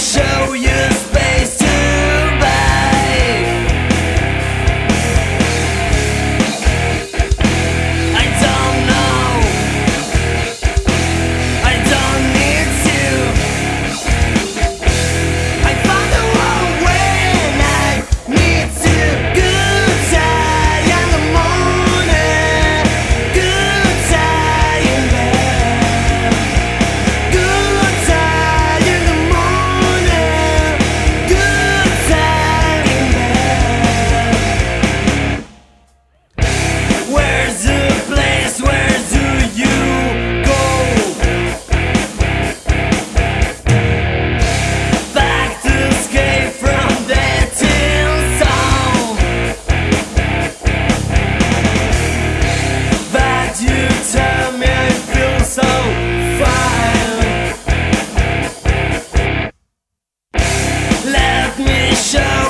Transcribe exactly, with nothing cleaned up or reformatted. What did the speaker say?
show you space to buy. I don't know, I don't need to. I found the wrong way and I need to. Good time in the morning, good time in bed. Good time in the morning, good time in bed. Where's the place, where do you go? Back to escape from that tin song. But you tell me I feel so fine. Let me show